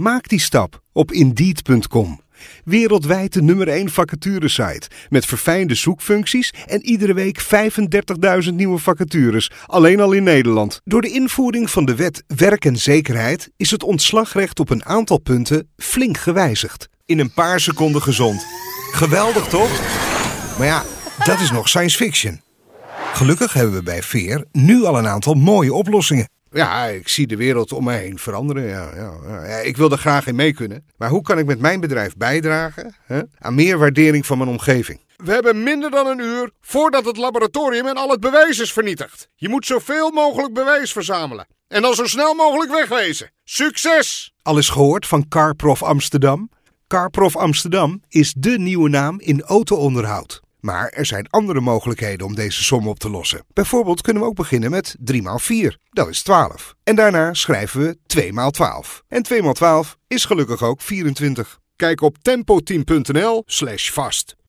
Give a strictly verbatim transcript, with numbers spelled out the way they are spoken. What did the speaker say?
Maak die stap op Indeed punt com. Wereldwijd de nummer één vacaturesite met verfijnde zoekfuncties en iedere week vijfendertigduizend nieuwe vacatures, alleen al in Nederland. Door de invoering van de wet Werk en Zekerheid is het ontslagrecht op een aantal punten flink gewijzigd. In een paar seconden gezond. Geweldig toch? Maar ja, dat is nog science fiction. Gelukkig hebben we bij Veer nu al een aantal mooie oplossingen. Ja, ik zie de wereld om me heen veranderen. Ja, ja, ja. Ik wil er graag in mee kunnen. Maar hoe kan ik met mijn bedrijf bijdragen hè, aan meer waardering van mijn omgeving? We hebben minder dan een uur voordat het laboratorium en al het bewijs is vernietigd. Je moet zoveel mogelijk bewijs verzamelen. En dan zo snel mogelijk wegwezen. Succes! Al eens gehoord van CarProf Amsterdam? CarProf Amsterdam is dé nieuwe naam in auto-onderhoud. Maar er zijn andere mogelijkheden om deze som op te lossen. Bijvoorbeeld kunnen we ook beginnen met drie maal vier. Dat is twaalf. En daarna schrijven we twee maal twaalf. En twee maal twaalf is gelukkig ook vierentwintig. Kijk op tempoteam punt n l slash vast.